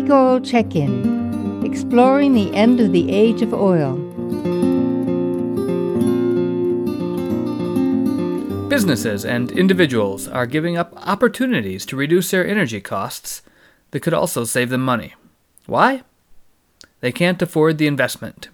Peak Oil Check-In, exploring the end of the age of oil. Businesses and individuals are giving up opportunities to reduce their energy costs that could also save them money. Why? They can't afford the investment.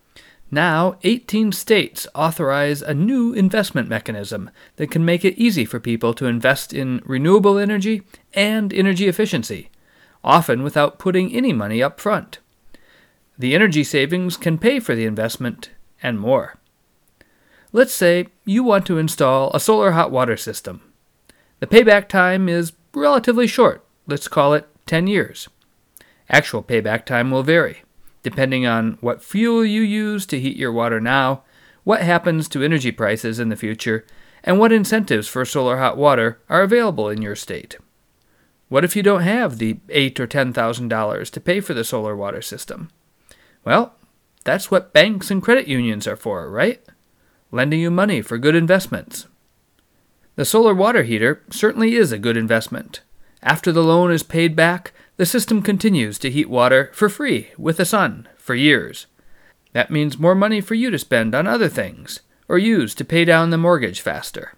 Now, 18 states authorize a new investment mechanism that can make it easy for people to invest in renewable energy and energy efficiency, often without putting any money up front. The energy savings can pay for the investment and more. Let's say you want to install a solar hot water system. The payback time is relatively short. Let's call it 10 years. Actual payback time will vary, depending on what fuel you use to heat your water now, what happens to energy prices in the future, and what incentives for solar hot water are available in your state. What if you don't have the $8,000 or $10,000 to pay for the solar water system? Well, that's what banks and credit unions are for, right? Lending you money for good investments. The solar water heater certainly is a good investment. After the loan is paid back, the system continues to heat water for free with the sun for years. That means more money for you to spend on other things, or use to pay down the mortgage faster.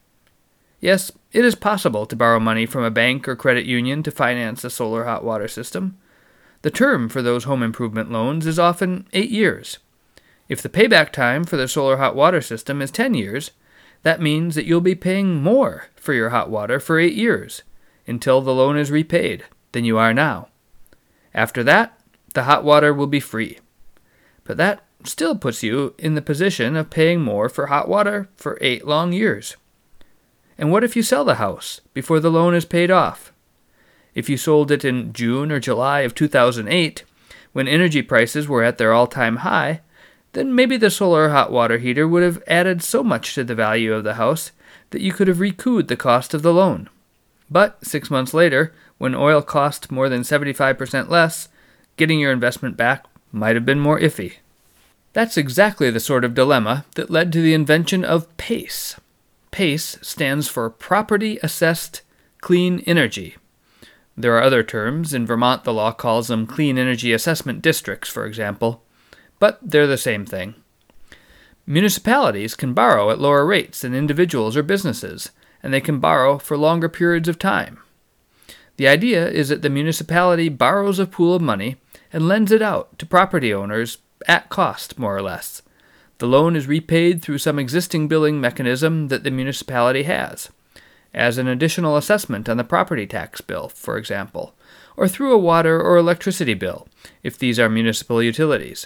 Yes, it is possible to borrow money from a bank or credit union to finance a solar hot water system. The term for those home improvement loans is often 8 years. If the payback time for the solar hot water system is 10 years, that means that you'll be paying more for your hot water for 8 years, until the loan is repaid, than you are now. After that, the hot water will be free. But that still puts you in the position of paying more for hot water for 8 long years. And what if you sell the house before the loan is paid off? If you sold it in June or July of 2008, when energy prices were at their all-time high, then maybe the solar hot water heater would have added so much to the value of the house that you could have recouped the cost of the loan. But 6 months later, when oil cost more than 75% less, getting your investment back might have been more iffy. That's exactly the sort of dilemma that led to the invention of PACE. PACE stands for Property Assessed Clean Energy. There are other terms. In Vermont, the law calls them Clean Energy Assessment Districts, for example. But they're the same thing. Municipalities can borrow at lower rates than individuals or businesses, and they can borrow for longer periods of time. The idea is that the municipality borrows a pool of money and lends it out to property owners at cost, more or less. The loan is repaid through some existing billing mechanism that the municipality has, as an additional assessment on the property tax bill, for example, or through a water or electricity bill, if these are municipal utilities.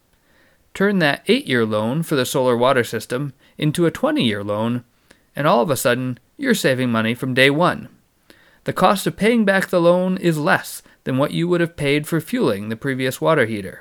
Turn that 8-year loan for the solar water system into a 20-year loan, and all of a sudden, you're saving money from day one. The cost of paying back the loan is less than what you would have paid for fueling the previous water heater.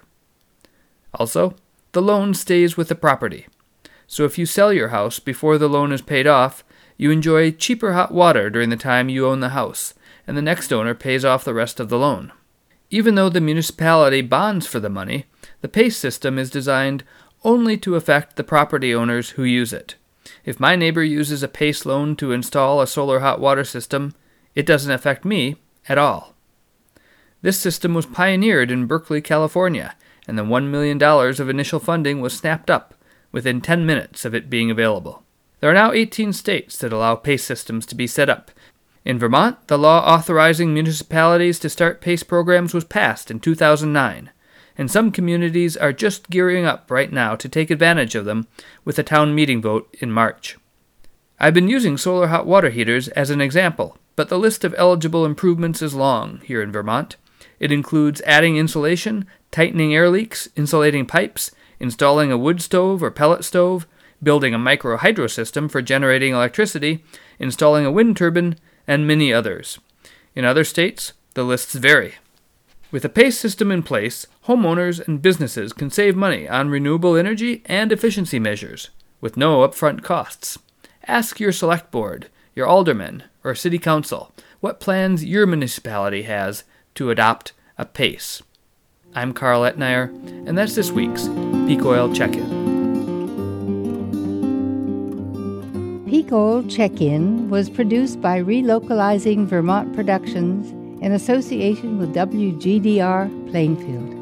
Also, the loan stays with the property. So if you sell your house before the loan is paid off, you enjoy cheaper hot water during the time you own the house, and the next owner pays off the rest of the loan. Even though the municipality bonds for the money, the PACE system is designed only to affect the property owners who use it. If my neighbor uses a PACE loan to install a solar hot water system, it doesn't affect me at all. This system was pioneered in Berkeley, California, and the $1 million of initial funding was snapped up within 10 minutes of it being available. There are now 18 states that allow PACE systems to be set up. In Vermont, the law authorizing municipalities to start PACE programs was passed in 2009, and some communities are just gearing up right now to take advantage of them with a town meeting vote in March. I've been using solar hot water heaters as an example, but the list of eligible improvements is long here in Vermont. It includes adding insulation, tightening air leaks, insulating pipes, installing a wood stove or pellet stove, building a micro-hydro system for generating electricity, installing a wind turbine, and many others. In other states, the lists vary. With a PACE system in place, homeowners and businesses can save money on renewable energy and efficiency measures, with no upfront costs. Ask your select board, your aldermen, or city council what plans your municipality has to adopt a PACE. I'm Carl Etnier, and that's this week's Peak Oil Check-In. Peak Oil Check-In was produced by Relocalizing Vermont Productions in association with WGDR Plainfield.